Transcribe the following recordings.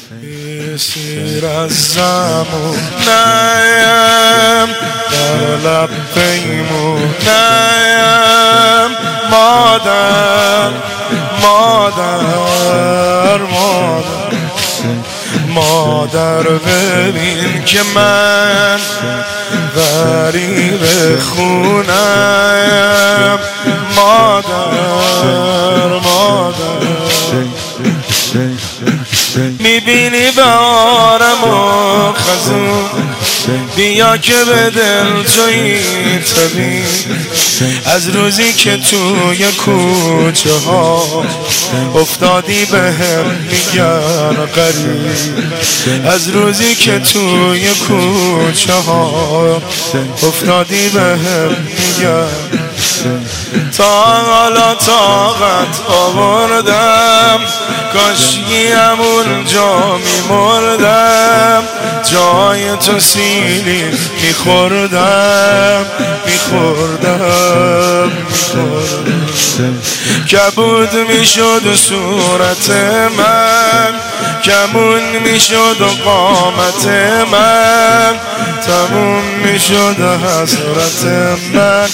سیر از زمونم در لب پیمونم مادر مادر مادر مادر ببین که من غریب خونم مادر مادر میبینی بهارم و خزون بیا که به دل جایی تبین از روزی که توی کوچه ها افتادی به هم میگن غریب از روزی که توی کوچه ها افتادی به هم میگن تا حالا طاقت آوردم کاشکی همونجا میمردم جای تو سیلی میخوردم کبود میشد صورت من کمون میشد قامت من تموم میشد حسرت من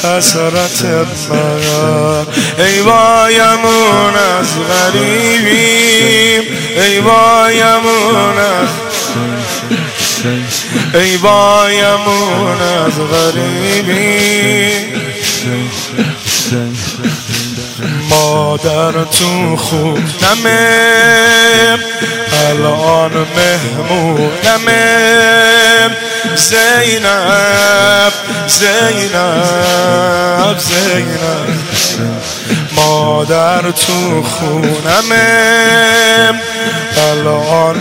ای وایمون از غریبیم ای وایمون از غریبیم مادر تو خونمه الان مهمونمه زینب زینب زینب مادر تو خونمه الان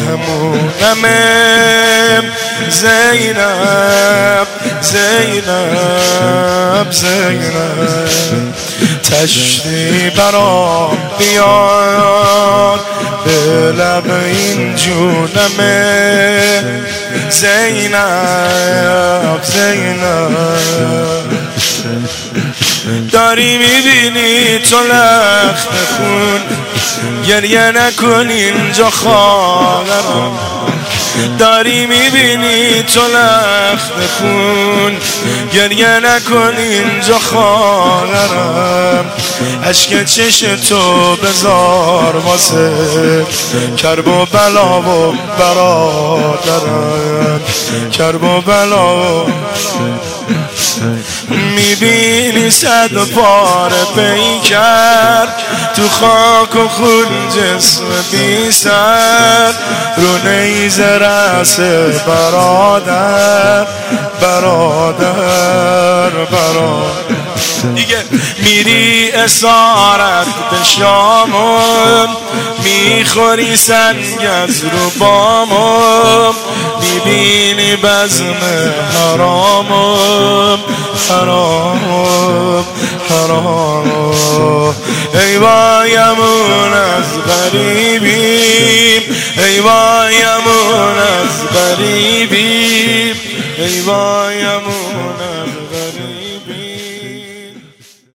مهمونمه زینب زینب زینب تشتی برام بیار به لب این جونمه زینب زینب داری میبینی تو لخت خون گریه نکن اینجا خواهرم داری میبینی تو لخت خون گریه نکن اینجا خواهرم اشک چش تو بذار واسه کرب و بلا و برادرم کرب و بلا میبینی صد پاره پیکر تو خاک و خون جسم بی سر رو نیز رأس برادر برادر برادر دیگه میری اسارت به شامون میخوری سنگ از رو بامون میبینی بزم حرامم حرام حرام ای وایمون از غریبیم ای وایمون از غریبیم ای وایمون از